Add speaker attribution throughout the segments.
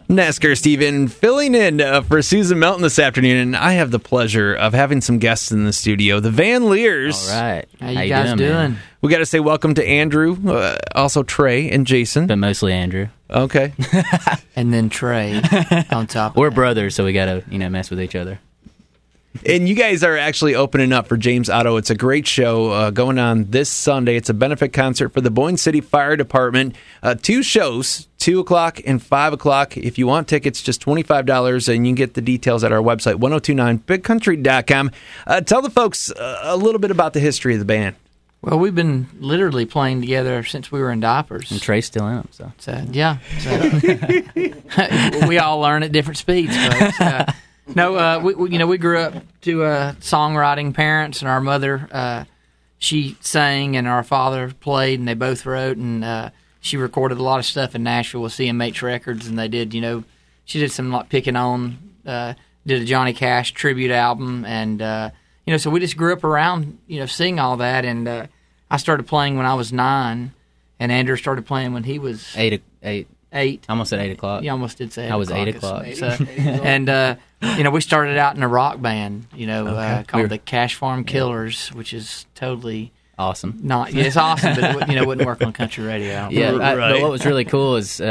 Speaker 1: NASCAR Steven filling in for Susan Melton this afternoon, and I have the pleasure of having some guests in the studio, the Van Leers.
Speaker 2: All right.
Speaker 3: How you guys doing?
Speaker 1: We got to say welcome to Andrew, also Trey and Jason.
Speaker 2: But mostly Andrew.
Speaker 1: Okay.
Speaker 3: And then Trey on top of
Speaker 2: We're
Speaker 3: that.
Speaker 2: brothers, so we got to, mess with each other.
Speaker 1: And you guys are actually opening up for James Otto. It's a great show going on this Sunday. It's a benefit concert for the Boyne City Fire Department. 2 shows, 2 o'clock and 5 o'clock. If you want tickets, just $25, and you can get the details at our website, 1029bigcountry.com. Tell the folks a little bit about the history of the band.
Speaker 3: Well, we've been literally playing together since we were in diapers.
Speaker 2: And Trey's still in them, so.
Speaker 3: Yeah. So, we all learn at different speeds. But, we grew up to songwriting parents, and our mother, she sang, and our father played, and they both wrote, and she recorded a lot of stuff in Nashville with CMH Records, and they did, she did some like Picking On, did a Johnny Cash tribute album, and so we just grew up around, seeing all that, and I started playing when I was 9, and Andrew started playing when he was
Speaker 2: 8.
Speaker 3: 8.
Speaker 2: I almost said 8 o'clock.
Speaker 3: You almost did say 8
Speaker 2: I was
Speaker 3: o'clock.
Speaker 2: 8 o'clock.
Speaker 3: So, and, we started out in a rock band, called the Cash Farm Killers, which is totally
Speaker 2: awesome.
Speaker 3: It's awesome, but it wouldn't work on country radio.
Speaker 2: But what was really cool is,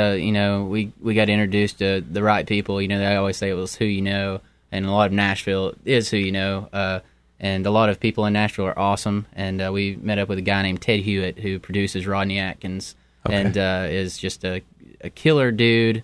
Speaker 2: we got introduced to the right people. They always say it was who you know, and a lot of Nashville is who you know. And a lot of people in Nashville are awesome. And we met up with a guy named Ted Hewitt, who produces Rodney Atkins, and is just a killer dude.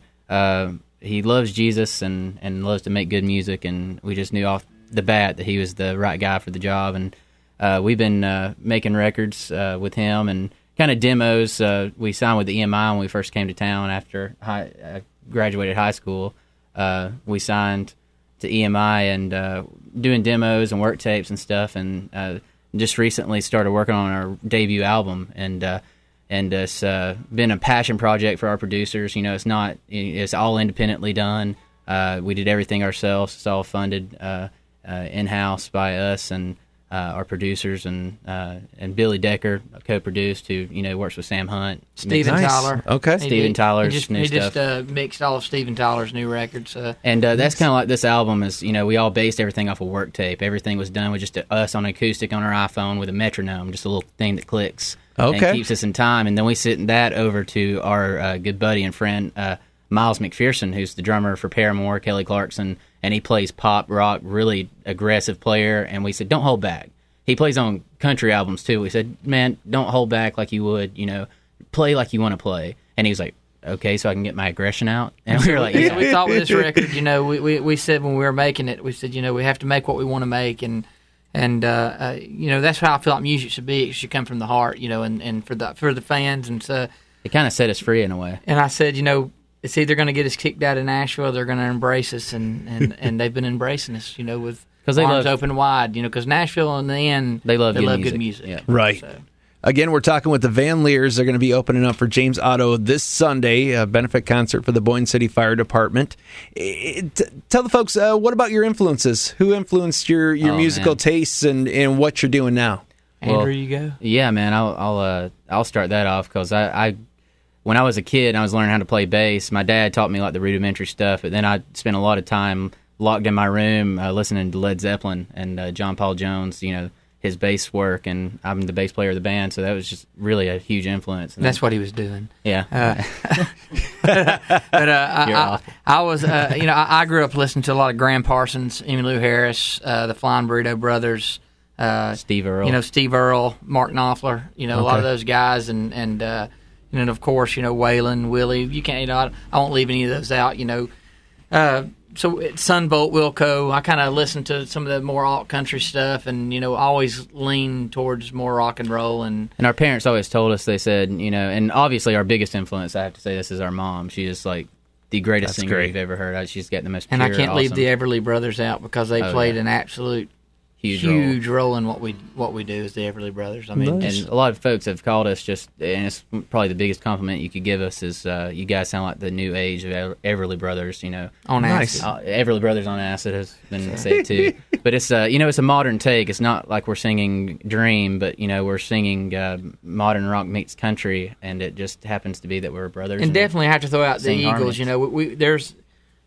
Speaker 2: He loves Jesus and loves to make good music. And we just knew off the bat that he was the right guy for the job. And we've been making records with him and kind of demos. We signed with the EMI when we first came to town after graduated high school. We signed to EMI and doing demos and work tapes and stuff, and just recently started working on our debut album, and it's been a passion project for our producers. It's all independently done. We did everything ourselves. It's all funded in-house by us and our producers, and Billy Decker co-produced, who works with Sam Hunt,
Speaker 3: Steven Tyler.
Speaker 1: Okay,
Speaker 3: He
Speaker 1: Tyler's
Speaker 3: new stuff. He just mixed all of Steven Tyler's new records.
Speaker 2: And that's kind of like this album is. We all based everything off a work tape. Everything was done with just us on acoustic on our iPhone with a metronome, just a little thing that clicks and keeps us in time. And then we sent that over to our good buddy and friend Miles McPherson, who's the drummer for Paramore, Kelly Clarkson. And he plays pop, rock, really aggressive player. And we said, don't hold back. He plays on country albums, too. We said, man, don't hold back like you would, play like you want to play. And he was like, okay, so I can get my aggression out? And we were like, yeah.
Speaker 3: So we thought with this record, we said when we were making it, we said, we have to make what we want to make. And that's how I feel like music should be. It should come from the heart, and for the fans. And so
Speaker 2: it kind of set us free in a way.
Speaker 3: And I said, it's either going to get us kicked out of Nashville or they're going to embrace us, and they've been embracing us, with arms open wide, because Nashville in the end,
Speaker 2: they love
Speaker 3: good music.
Speaker 2: Yeah.
Speaker 1: Right. So. Again, we're talking with the Van Leers. They're going to be opening up for James Otto this Sunday, a benefit concert for the Boyne City Fire Department. Tell the folks, what about your influences? Who influenced your musical tastes and what you're doing now?
Speaker 3: Andrew, you go.
Speaker 2: Yeah, man, I'll start that off because I when I was a kid, I was learning how to play bass. My dad taught me like the rudimentary stuff, but then I spent a lot of time locked in my room listening to Led Zeppelin and John Paul Jones, his bass work, and I'm the bass player of the band, so that was just really a huge influence.
Speaker 3: And that's what he was doing.
Speaker 2: Yeah.
Speaker 3: I was, I grew up listening to a lot of Graham Parsons, Emmylou Harris, the Flying Burrito Brothers,
Speaker 2: Steve Earle.
Speaker 3: Steve Earle, Mark Knopfler, a lot of those guys, and of course, Waylon, Willie. You can't, I won't leave any of those out. So at Sunvolt, Wilco, I kind of listened to some of the more alt country stuff, and always lean towards more rock and roll. And
Speaker 2: our parents always told us, they said, and obviously our biggest influence, I have to say, this is our mom. She is like the greatest singer you've ever heard. She's got the most pure,
Speaker 3: and I can't
Speaker 2: awesome.
Speaker 3: leave the Everly Brothers out because they played an absolute huge role in what we do as the Everly Brothers. I mean,
Speaker 2: and a lot of folks have called us and it's probably the biggest compliment you could give us is you guys sound like the new age of Everly Brothers.
Speaker 3: On acid.
Speaker 2: Everly Brothers on acid has been said too. But it's it's a modern take. It's not like we're singing Dream, but we're singing modern rock meets country, and it just happens to be that we're brothers.
Speaker 3: And definitely have to throw out the Eagles.
Speaker 2: Harmonies.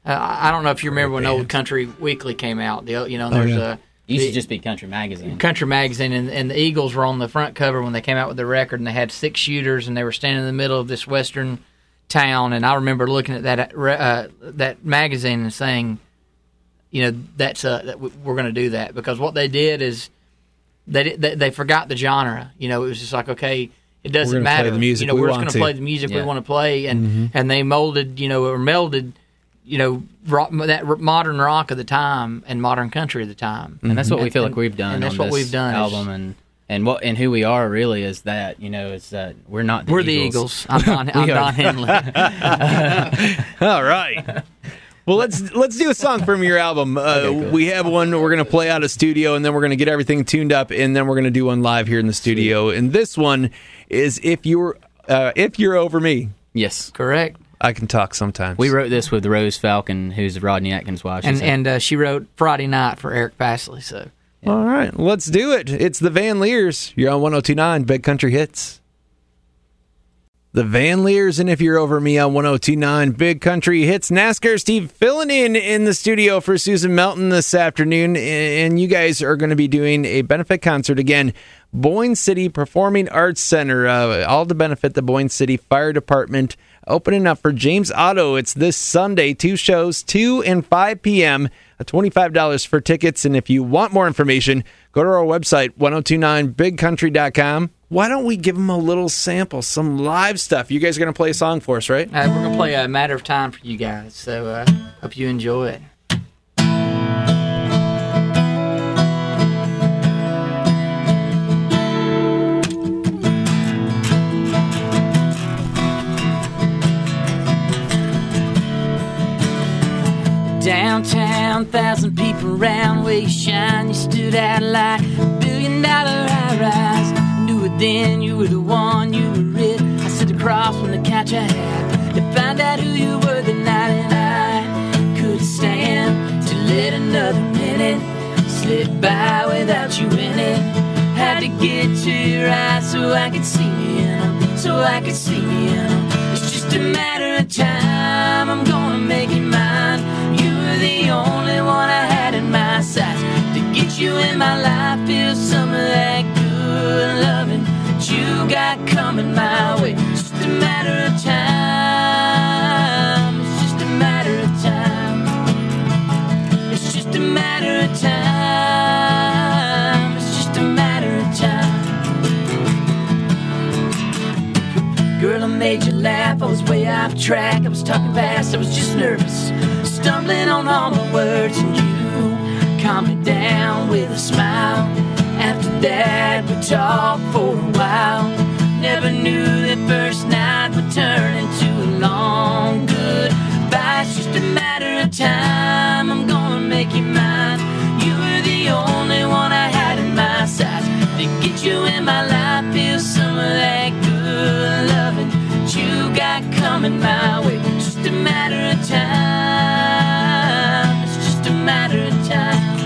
Speaker 3: I don't know if you remember when Old Country Weekly came out. There's
Speaker 2: It used to just be Country Magazine.
Speaker 3: Country Magazine, and the Eagles were on the front cover when they came out with their record, and they had 6 shooters, and they were standing in the middle of this western town. And I remember looking at that magazine and saying, that we're going to do that, because what they did is they forgot the genre. It was just like, okay, it doesn't matter.
Speaker 1: Play the music
Speaker 3: we're just going to play the music we want to play, and they molded, or melded, that modern rock of the time and modern country of the time,
Speaker 2: and that's what we feel like we've done.
Speaker 3: And that's
Speaker 2: on
Speaker 3: what
Speaker 2: this
Speaker 3: we've done.
Speaker 2: Album and who we are really is that is that we're not the
Speaker 3: we're
Speaker 2: Eagles.
Speaker 3: the Eagles. I'm Don Henley.
Speaker 1: All right. Well, let's do a song from your album.
Speaker 2: Okay,
Speaker 1: we have one we're going to play out of studio, and then we're going to get everything tuned up, and then we're going to do one live here in the studio. And this one is If You're Over Me.
Speaker 2: Yes,
Speaker 3: correct.
Speaker 1: I can talk sometimes.
Speaker 2: We wrote this with Rose Falcon, who's Rodney Atkins' wife.
Speaker 3: And she wrote Friday Night for Eric Pasley. So,
Speaker 1: yeah. All right, let's do it. It's the Van Leers. You're on 102.9 Big Country Hits. The Van Leers, and If You're Over Me on 102.9 Big Country Hits. NASCAR Steve filling in the studio for Susan Melton this afternoon, and you guys are going to be doing a benefit concert again. Boyne City Performing Arts Center, all to benefit the Boyne City Fire Department, opening up for James Otto. It's this Sunday, 2 shows, 2 and 5 p.m., $25 for tickets. And if you want more information, go to our website, 1029bigcountry.com. Why don't we give them a little sample, some live stuff? You guys are going to play a song for us, right?
Speaker 3: We're going to play A Matter of Time for you guys, so hope you enjoy it. Downtown, 1,000 people around where you shine. You stood out like $1 billion high-rise. Knew it then, you were the one, you were it. I sit across from the couch I had to find out who you were the night, and I couldn't stand to let another minute slip by without you in it. Had to get to your eyes so I could see me in them, so I could see me in them. It's just a matter of time, I'm gonna make it mine. The only one I had in my sights. To get you in my life, feel some of that good loving that you got coming my way. It's just a matter of time. It's just a matter of time. It's just a matter of time. It's just a matter of time. Girl, I made you laugh, I was way off track. I was talking fast, I was just nervous, stumbling on all my words, and you calmed me down with a smile. After that, we talked for a while. Never knew that first night would turn into a long goodbye. It's just a matter of time, I'm gonna make you mine. You were the only one I had in my sights. To get you in my life, feel some of that good loving that you got coming my way. It's just a matter of time. It's just a matter of time.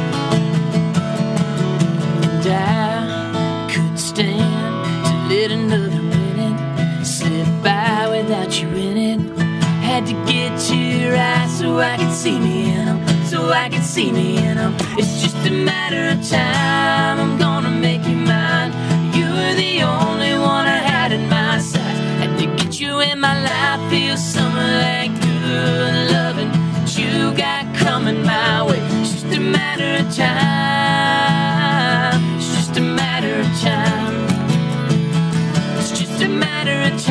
Speaker 3: And I could stand to let another minute slip by without you in it. Had to get to your eyes so I could see me in them, so I could see me in them. It's just a matter of time, I'm gonna make you mine. You were the only one I had in my sights. Had to get you in my life, feel some of that good loving that you got coming my way. It's just a matter of time. It's just a matter of time. It's just a matter of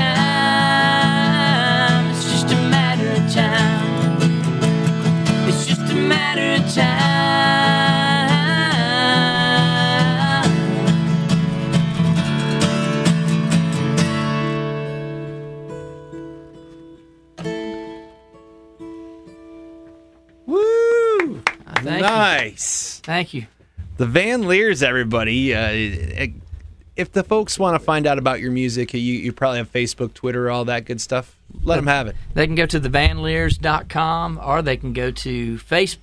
Speaker 3: time. It's just a matter of time. It's just a matter of time.
Speaker 1: Woo!
Speaker 3: Thank
Speaker 1: Nice.
Speaker 3: you. Thank you.
Speaker 1: The Van Leers, everybody. If the folks want to find out about your music, you probably have Facebook, Twitter, all that good stuff. Let them have it.
Speaker 3: They can go to thevanleers.com, or they can go to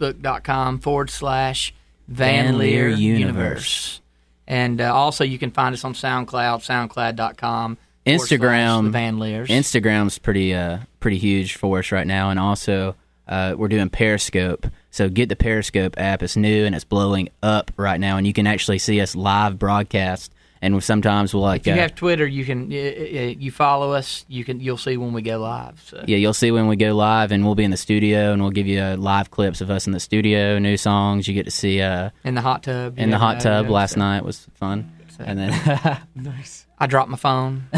Speaker 3: facebook.com/Van Leer Universe. And also you can find us on SoundCloud, soundcloud.com.
Speaker 2: Instagram,
Speaker 3: The Van Leers.
Speaker 2: Instagram's pretty huge for us right now, and also we're doing Periscope. So get the Periscope app. It's new and it's blowing up right now, and you can actually see us live broadcast. And sometimes we'll
Speaker 3: If you have Twitter, you can you follow us. You'll see when we go live. So.
Speaker 2: Yeah, you'll see when we go live, and we'll be in the studio, and we'll give you live clips of us in the studio, new songs. You get to see
Speaker 3: in the hot tub.
Speaker 2: In the hot tub last night was fun. So. And then
Speaker 3: nice. I dropped my phone.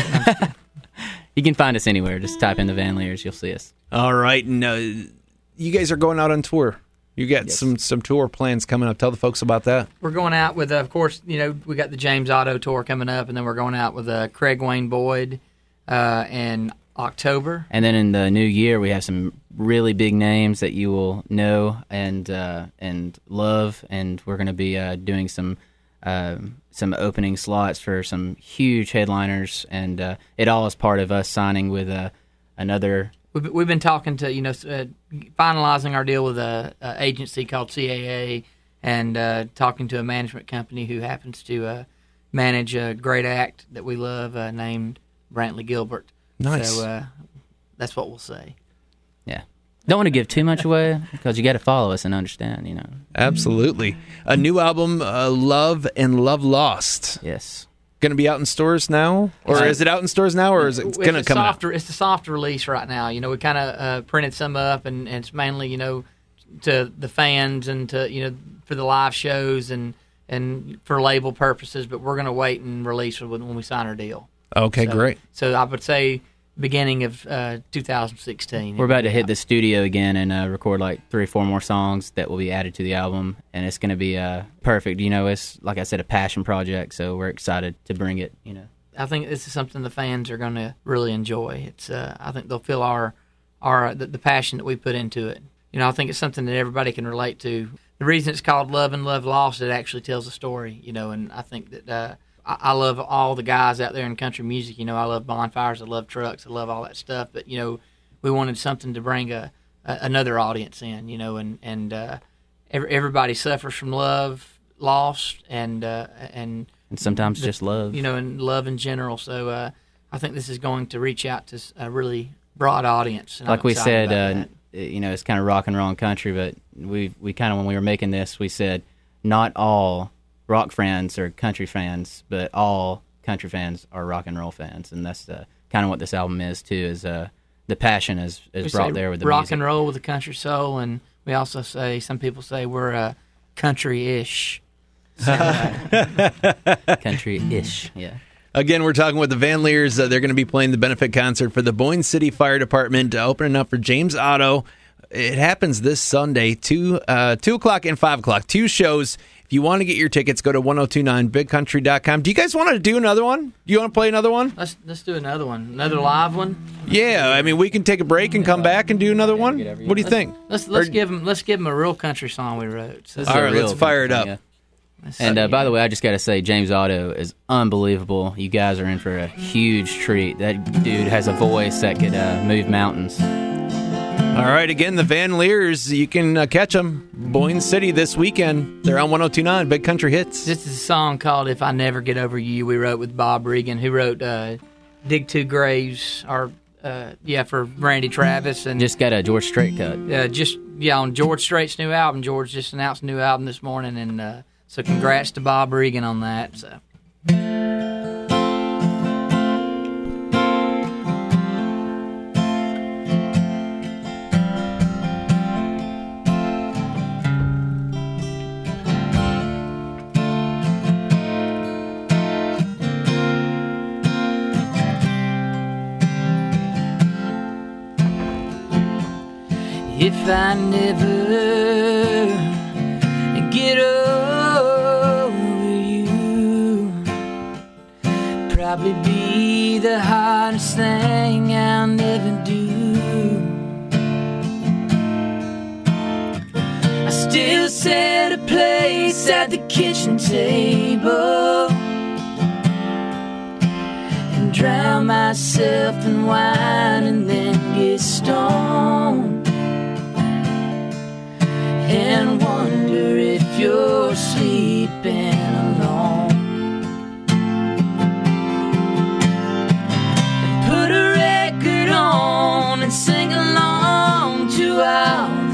Speaker 2: You can find us anywhere. Just type in the Van Leers, you'll see us.
Speaker 1: All right, and you guys are going out on tour. You got some tour plans coming up. Tell the folks about that.
Speaker 3: We're going out with, of course, we got the James Otto tour coming up, and then we're going out with Craig Wayne Boyd in October.
Speaker 2: And then in the new year, we have some really big names that you will know and love, and we're going to be doing some opening slots for some huge headliners, and it all is part of us signing with another.
Speaker 3: We've been talking to, finalizing our deal with a agency called CAA, and talking to a management company who happens to manage a great act that we love named Brantley Gilbert.
Speaker 1: Nice.
Speaker 3: So that's what we'll say.
Speaker 2: Yeah. Don't want to give too much away because you got to follow us and understand,
Speaker 1: Absolutely. A new album, Love and Love Lost.
Speaker 2: Yes.
Speaker 1: Going to be out in stores now? Or is it out in stores now, or is it going to come out?
Speaker 3: It's a soft release right now. We kind of printed some up, and it's mainly, to the fans and to, for the live shows and for label purposes, but we're going to wait and release when we sign our deal.
Speaker 1: Okay, great.
Speaker 3: So I would say beginning of 2016.
Speaker 2: We're about to hit the studio again and record like 3 or 4 more songs that will be added to the album, and it's going to be perfect. It's, like I said, a passion project, so we're excited to bring it.
Speaker 3: I think this is something the fans are going to really enjoy. It's I think they'll feel the passion that we put into it. I think it's something that everybody can relate to. The reason it's called Love and Love Lost, it actually tells a story. And I think that. I love all the guys out there in country music. I love bonfires, I love trucks, I love all that stuff. But we wanted something to bring another audience in. And everybody suffers from love, lost, and
Speaker 2: sometimes just love.
Speaker 3: And love in general. So I think this is going to reach out to a really broad audience.
Speaker 2: Like we said, it's kind of rock and roll and country, but we kind of, when we were making this, we said not all rock fans are country fans, but all country fans are rock and roll fans, and that's kind of what this album is too. Is the passion is brought there with the
Speaker 3: rock
Speaker 2: music.
Speaker 3: And roll with the country soul, and we also say some people say we're country-ish. So,
Speaker 2: country-ish, yeah.
Speaker 1: Again, we're talking with the Van Leers. They're going to be playing the benefit concert for the Boyne City Fire Department, opening up for James Otto. It happens this Sunday, 2 o'clock and 5 o'clock, 2 shows. If you want to get your tickets, go to 1029bigcountry.com. Do you guys want to do another one? Do you want to play another one?
Speaker 3: Let's do another one. Another live one?
Speaker 1: Yeah, we can take a break and come back and do another one. What do you think?
Speaker 3: Let's give them a real country song we wrote. So
Speaker 1: all right, let's fire it up.
Speaker 2: Yeah. And by the way, I just got to say, James Otto is unbelievable. You guys are in for a huge treat. That dude has a voice that could move mountains.
Speaker 1: All right, again, the Van Leers, you can catch them Boyne City this weekend. They're on 1029 Big Country Hits.
Speaker 3: This is a song called If I Never Get Over You we wrote with Bob Regan, who wrote Dig Two Graves, for Randy Travis. And
Speaker 2: just got a George Strait cut.
Speaker 3: On George Strait's new album. George just announced a new album this morning, and so congrats to Bob Regan on that. So. If I never get over you, probably be the hardest thing I'll never do. I still set a place at the kitchen table and drown myself in wine and then get stoned. And wonder if you're sleeping alone. And put a record on and sing along to our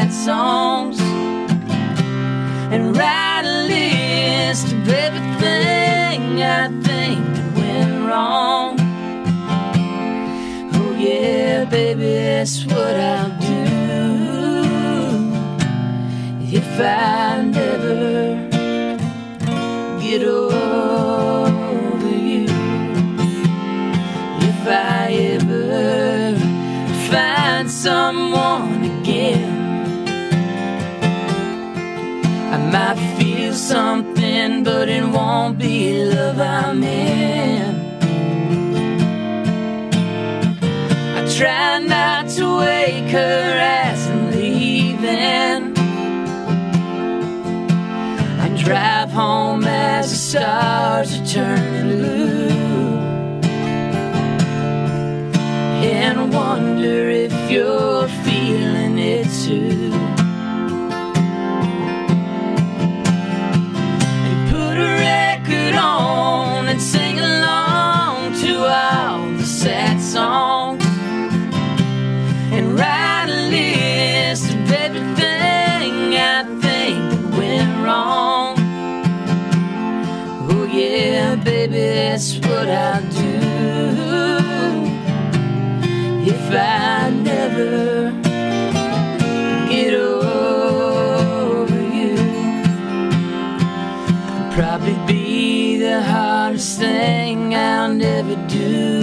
Speaker 4: sad songs and write a list of everything I think that went wrong. Oh yeah, baby, that's what I'll do if I never get over you. If I ever find someone again, I might feel something, but it won't be love I'm in. I try not to wake her as I'm leaving. I drive home as the stars are turning blue, and wonder if you're feeling it too. And put a record on and sing along to all the sad songs, and write a list of everything I think that went wrong. Oh yeah, baby, that's what I'll do if I never get over you. It'll probably be the hardest thing I'll never do.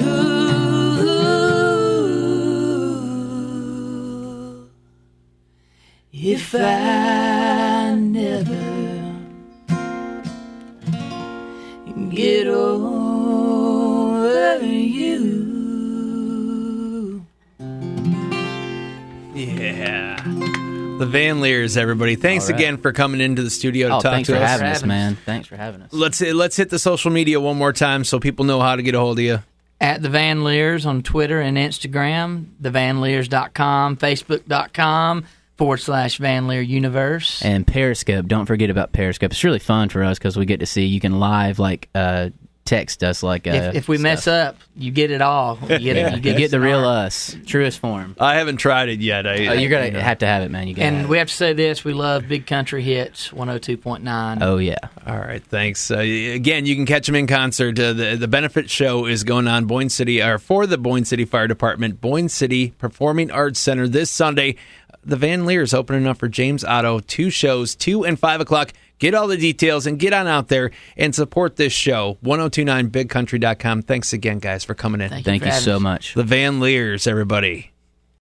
Speaker 4: If I never get over you.
Speaker 1: Yeah. The Van Leers, everybody. Thanks again for coming into the studio to talk
Speaker 2: thanks
Speaker 1: to
Speaker 2: for
Speaker 1: us.
Speaker 2: having us, man. Thanks for having us.
Speaker 1: Let's hit the social media one more time so people know how to get a hold of you.
Speaker 3: At the Van Leers on Twitter and Instagram, thevanleers.com, facebook.com/Van Leer Universe.
Speaker 2: And Periscope. Don't forget about Periscope. It's really fun for us because we get to see. You can live text us
Speaker 3: if we mess up, you get it all. You get
Speaker 2: the real us, truest form.
Speaker 1: I haven't tried it yet.
Speaker 2: You're gonna have to have it, man.
Speaker 3: We have to say this: we love Big Country Hits 102.9.
Speaker 2: Oh yeah.
Speaker 1: All right, thanks. Again, you can catch them in concert. The benefit show is going on for the Boyne City Fire Department, Boyne City Performing Arts Center this Sunday. The Van Leers opening up for James Otto. 2 shows, 2 and 5 o'clock. Get all the details and get on out there and support this show. 1029bigcountry.com. Thanks again, guys, for coming in.
Speaker 2: Thank you so much.
Speaker 1: The Van Leers, everybody.